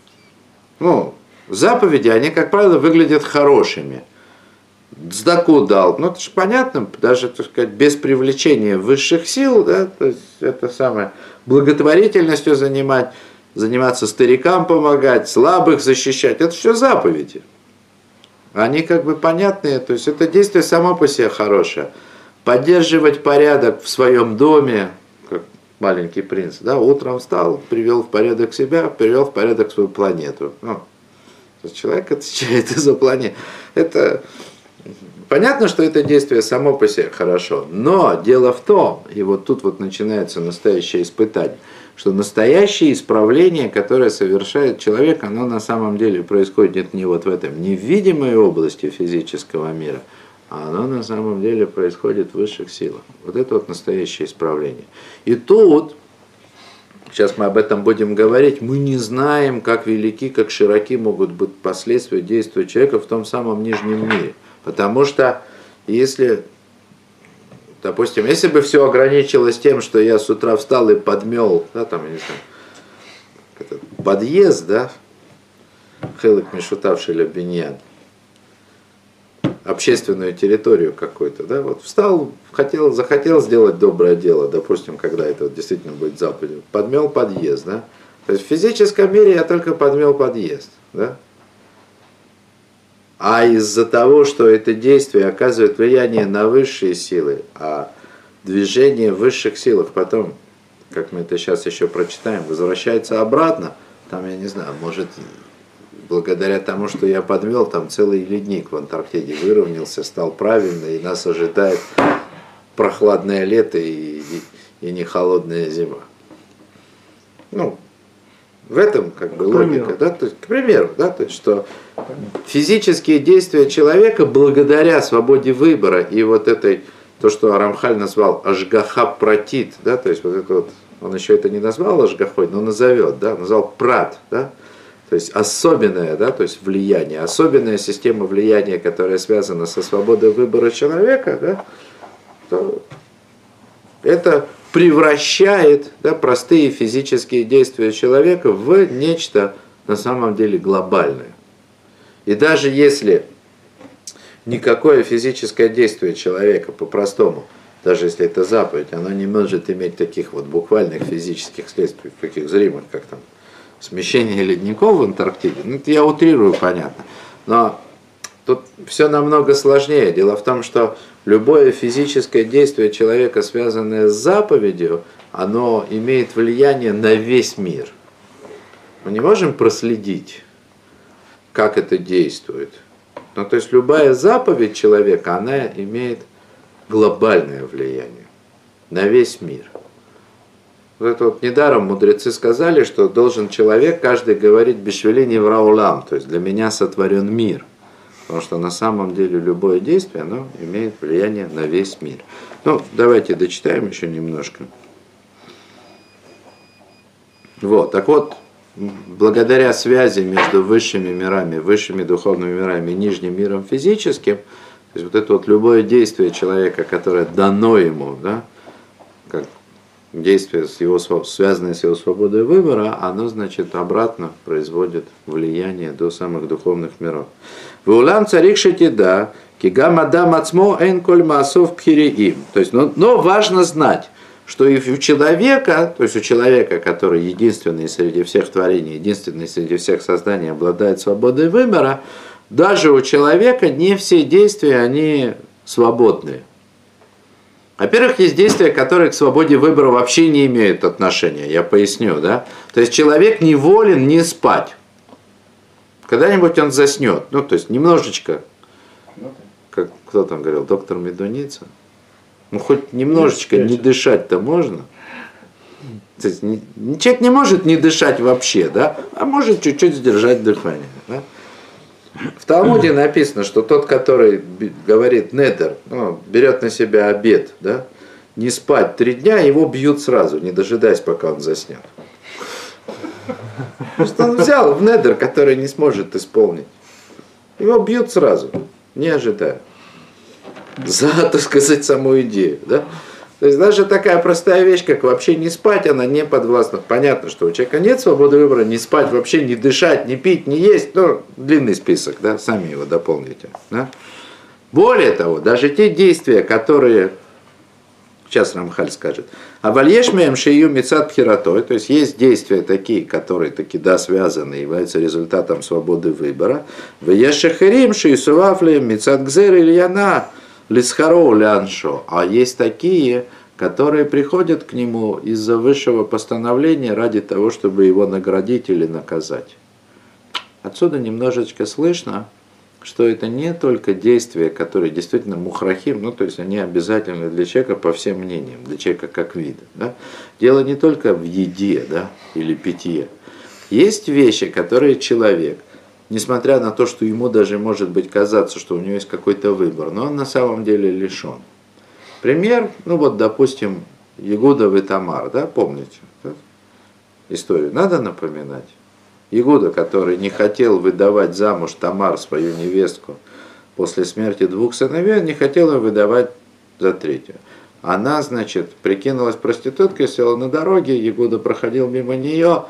Ну, заповеди, они, как правило, выглядят хорошими. Цдаку дал, ну это же понятно, даже, так сказать, без привлечения высших сил, да, то есть это самое, благотворительностью занимать, заниматься старикам помогать, слабых защищать, это все заповеди. Они как бы понятные, то есть это действие само по себе хорошее. Поддерживать порядок в своем доме, как маленький принц, да, утром встал, привел в порядок себя, привел в порядок свою планету. Ну, человек отвечает за планету. Это понятно, что это действие само по себе хорошо, но дело в том, и вот тут вот начинается настоящее испытание, что настоящее исправление, которое совершает человек, оно на самом деле происходит не вот в этом невидимой области физического мира, а оно на самом деле происходит в высших силах. Вот это вот настоящее исправление. И тут, сейчас мы об этом будем говорить, мы не знаем, как велики, как широки могут быть последствия действия человека в том самом нижнем мире. Потому что если, допустим, если бы все ограничилось тем, что я с утра встал и подмел, да, там, я не знаю, этот подъезд, да, хелек мишутавший лебеньян, общественную территорию какую-то, да, вот встал, хотел, захотел сделать доброе дело, допустим, когда это вот действительно будет заповедью, подмел подъезд, да, то есть в физическом мире я только подмел подъезд, да. а из-за того, что это действие оказывает влияние на высшие силы, а движение в высших силах потом, как мы это сейчас еще прочитаем, возвращается обратно, там, я не знаю, может, благодаря тому, что я подвел, там целый ледник в Антарктиде выровнялся, стал правильный, и нас ожидает прохладное лето и, и, и не холодная зима. Ну, в этом как бы логика, да, то есть, к примеру, да, то есть, что физические действия человека благодаря свободе выбора и вот этой, то, что Рамхаль назвал ашгаха пратит, да, то есть вот это вот, он еще это не назвал ашгахой, но назовет, да, назвал прат, да, то есть особенное, да, то есть влияние, особенная система влияния, которая связана со свободой выбора человека, да, то это превращает, да, простые физические действия человека в нечто на самом деле глобальное. И даже если никакое физическое действие человека по-простому, даже если это заповедь, оно не может иметь таких вот буквальных физических следствий, таких зримых, как там смещение ледников в Антарктиде. Ну, это я утрирую, понятно. Но тут все намного сложнее. Дело в том, что любое физическое действие человека, связанное с заповедью, оно имеет влияние на весь мир. Мы не можем проследить, как это действует. Ну, то есть любая заповедь человека, она имеет глобальное влияние на весь мир. Вот это вот недаром мудрецы сказали, что должен человек каждый говорить бешвели невраулам, то есть для меня сотворен мир. Потому что на самом деле любое действие, оно имеет влияние на весь мир. Ну, давайте дочитаем еще немножко. Вот, так вот, благодаря связи между высшими мирами, высшими духовными мирами и нижним миром физическим, то есть вот это вот любое действие человека, которое дано ему, да, как действие, с его, связанное с его свободой выбора, оно, значит, обратно производит влияние до самых духовных миров. Вулам царик шетида, кигам адам ацмо эн коль маасов пхириим. То есть, но, но важно знать, что и у человека, то есть у человека, который единственный среди всех творений, единственный среди всех созданий обладает свободой выбора, даже у человека не все действия, они свободные. Во-первых, есть действия, которые к свободе выбора вообще не имеют отношения, я поясню, да. То есть человек не волен не спать. Когда-нибудь он заснет, ну то есть немножечко, как кто там говорил, доктор Медуница, ну хоть немножечко не дышать-то можно. То есть, человек не может не дышать вообще, да, а может чуть-чуть сдержать дыхание. Да? В Талмуде написано, что тот, который говорит недер, ну, берет на себя обет, да, не спать три дня, его бьют сразу, не дожидаясь, пока он заснет. Потому что он взял в недер, который не сможет исполнить. Его бьют сразу, не ожидая. За, так сказать, саму идею. Да? То есть даже такая простая вещь, как вообще не спать, она не подвластна. Понятно, что у человека нет свободы выбора, не спать, вообще не дышать, не пить, не есть. Ну, длинный список, да, сами его дополните. Да? Более того, даже те действия, которые, сейчас Рамхаль скажет, а вальешмеем шею мицат пхиратой, то есть есть действия такие, которые таки да связаны, являются результатом свободы выбора. Ваяшахарим шеюсувафлеем мицат гзер ильяна лисхароу ляншо. А есть такие, которые приходят к нему из-за высшего постановления ради того, чтобы его наградить или наказать. Отсюда немножечко слышно, что это не только действия, которые действительно мухрахим, ну то есть они обязательны для человека по всем мнениям, для человека как вида. Да? Дело не только в еде, да, или питье. Есть вещи, которые человек, несмотря на то, что ему даже может быть казаться, что у него есть какой-то выбор, но он на самом деле лишен. Пример, ну вот допустим, Егуда и Тамар, да, помните да? Историю, надо напоминать? Егуда, который не хотел выдавать замуж Тамар, свою невестку, после смерти двух сыновей, не хотел ее выдавать за третью. Она, значит, прикинулась проституткой, села на дороге, Егуда проходил мимо нее.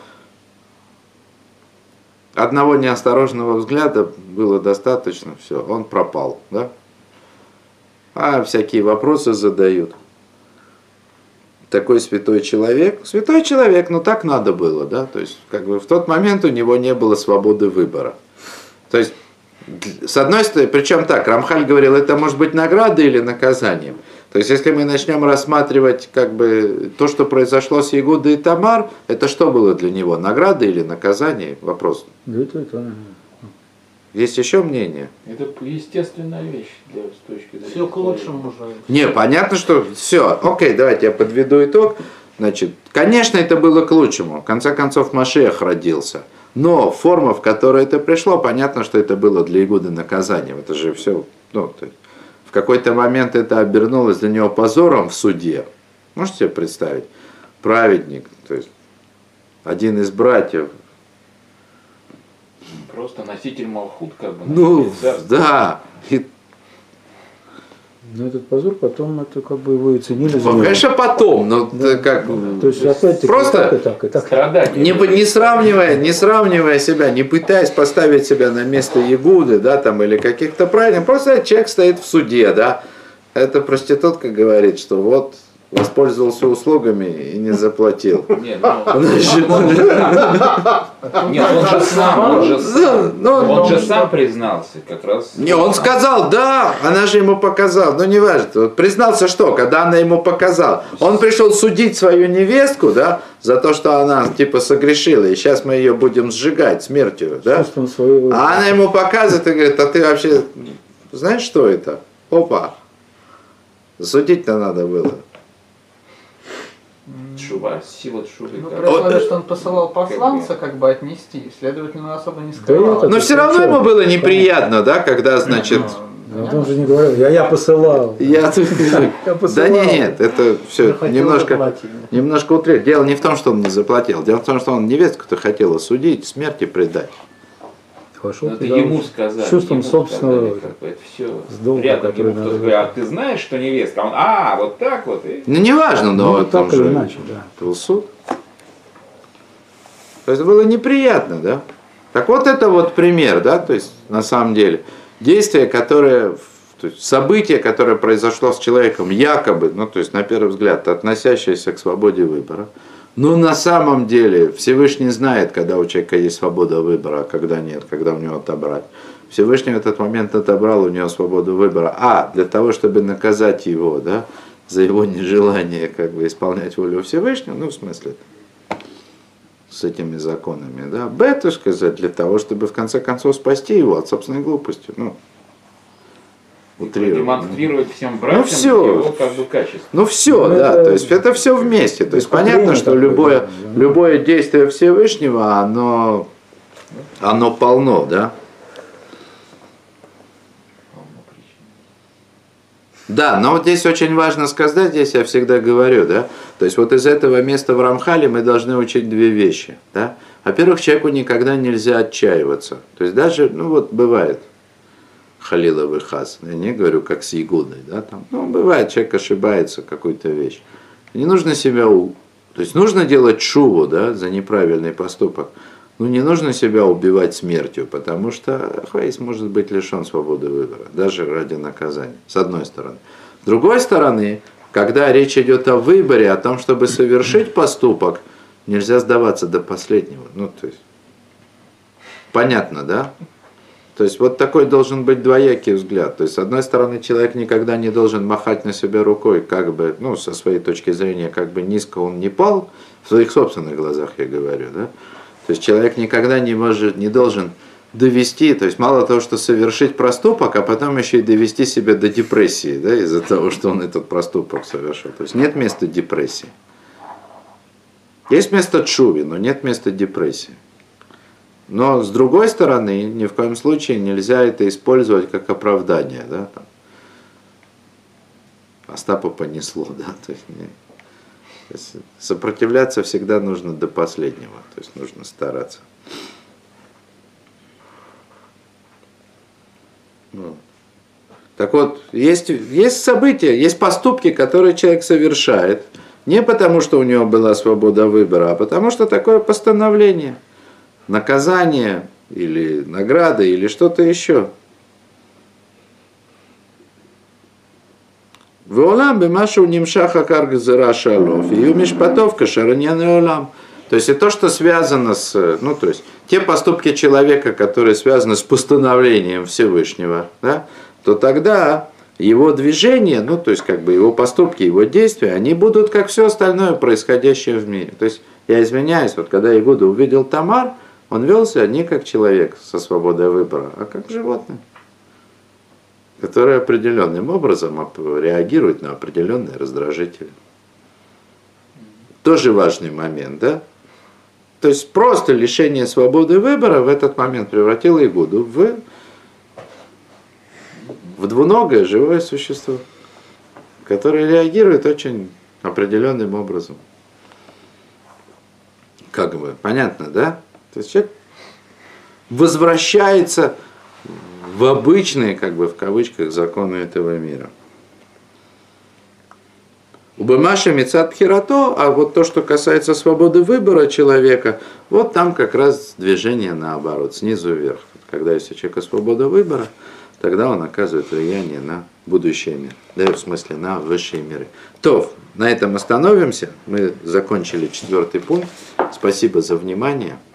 Одного неосторожного взгляда было достаточно, все, он пропал. Да? А всякие вопросы задают. Такой святой человек, святой человек, ну так надо было, да, то есть как бы в тот момент у него не было свободы выбора. То есть с одной стороны, причем так, Рамхаль говорил, это может быть наградой или наказанием. То есть, если мы начнем рассматривать как бы то, что произошло с Егудой и Тамар, это что было для него, награда или наказание? Вопрос. Да это, это, Есть еще мнение? Это естественная вещь для, с точки зрения. Все к лучшему уже. Не, понятно, что все. Окей, давайте я подведу итог. Значит, конечно, это было к лучшему. В конце концов, Машиах родился. Но форма, в которой это пришло, понятно, что это было для Игуды наказанием. Это же все, ну, то есть, в какой-то момент это обернулось для него позором в суде. Можете себе представить? Праведник, то есть один из братьев. Просто носитель Малхут, как бы. Ну, да. И, но этот позор потом это как бы его и ценили за ну, него. конечно, потом, но Да. как То есть опять-таки просто и так, и так, и так. Страдания. Не, не, сравнивая, не сравнивая себя, не пытаясь поставить себя на место Ягуды, да, там, или каких-то правильных, просто человек стоит в суде, да, эта проститутка говорит, что вот воспользовался услугами и не заплатил. Нет, ну, нет, он же сам, он же сам, Ну, он же сам признался, как раз. не, он сказал, да, она же ему показала, ну не важно, вот признался что, когда она ему показала, он пришел судить свою невестку, да, за то, что она типа согрешила, и сейчас мы ее будем сжигать смертью, да, Чувством своего. а она ему показывает и говорит, а ты вообще знаешь, что это? Опа, судить-то надо было. Шува, сила шувы. Ну, как- при условии, что он посылал посланца как бы отнести, следовательно, особо не Да скрывал. это- Но все равно ему было неприятно, да, когда, значит, Ну, он же не говорил, я, я посылал. я... Я посылал. Да не, нет, это все Хотел немножко, заплатить. немножко утрировано. Дело не в том, что он не заплатил, дело в том, что он невестку-то хотел осудить, смерти предать. Вошел Это туда ему уже сказали. с чувством ему собственного сказали, как бы, это все с долга, рядом который ему надо кто-то говорит, а ты знаешь, что невестка? А он, а, вот так вот. И... Ну, неважно, но Ну, вот так он или же иначе, да. был суд. То есть было неприятно, да? Так вот это вот пример, да, то есть на самом деле действие, которое, то есть событие, которое произошло с человеком якобы, ну то есть на первый взгляд относящееся к свободе выбора, но на самом деле Всевышний знает, когда у человека есть свобода выбора, а когда нет, когда у него отобрать. Всевышний в этот момент отобрал у него свободу выбора. А, для того, чтобы наказать его, да, за его нежелание как бы исполнять волю Всевышнего, ну в смысле с этими законами, да. Б, так сказать, для того, чтобы в конце концов спасти его от собственной глупости. Ну, утрированно. Демонстрировать всем братьям всё. его как бы качество. Ну все, Ну, да, это- то есть это все вместе. То есть это понятно, время что такое, любое, да. любое действие Всевышнего, оно, оно полно, да. Да, но вот здесь очень важно сказать, здесь я всегда говорю, да, то есть вот из этого места в Рамхале мы должны учить две вещи, да. Во-первых, человеку никогда нельзя отчаиваться, то есть даже, ну вот бывает, халила выхаз, я не говорю как с Ягудой, да, там, ну бывает, человек ошибается какую-то вещь, не нужно себя, у... то есть нужно делать шуву, да, за неправильный поступок, но не нужно себя убивать смертью, потому что Хаис может быть лишен свободы выбора, даже ради наказания, с одной стороны. С другой стороны, когда речь идет о выборе, о том, чтобы совершить поступок, нельзя сдаваться до последнего. Ну, то есть, понятно, да? То есть, вот такой должен быть двоякий взгляд. То есть, с одной стороны, человек никогда не должен махать на себя рукой, как бы, ну, со своей точки зрения, как бы низко он не пал, в своих собственных глазах я говорю, да? То есть человек никогда не может, не должен довести, то есть мало того, что совершить проступок, а потом еще и довести себя до депрессии, да, из-за того, что он этот проступок совершил. То есть нет места депрессии. Есть место тшуви, но нет места депрессии. Но с другой стороны, ни в коем случае нельзя это использовать как оправдание, да, там. Остапа понесло, да, то есть не... То есть сопротивляться всегда нужно до последнего, то есть нужно стараться. Ну. Так вот, есть, есть события, есть поступки, которые человек совершает, не потому, что у него была свобода выбора, а потому, что такое постановление, наказание или награда или что-то еще. Веолам бемашу нимшаха карг зера шалов, и у мишпатов кашараньяны олам. То есть и то, что связано с, ну то есть те поступки человека, которые связаны с постановлением Всевышнего, да, то тогда его движения, ну то есть как бы его поступки, его действия, они будут как все остальное происходящее в мире. То есть я извиняюсь, вот когда Иуда увидел Тамар, он вел себя не как человек со свободой выбора, а как животное, которое определенным образом реагирует на определенные раздражители. Тоже важный момент, да? То есть просто лишение свободы выбора в этот момент превратило Игуду в, в двуногое живое существо, которое реагирует очень определенным образом. Как бы, понятно, да? То есть человек возвращается в обычные, как бы в кавычках, законы этого мира. У Бемаша Мицат Пхирато, а вот то, что касается свободы выбора человека, вот там как раз движение наоборот, снизу вверх. Когда есть у человека свобода выбора, тогда он оказывает влияние на будущий мир, да, в смысле на высшие миры. То, на этом остановимся. Мы закончили четвертый пункт. Спасибо за внимание.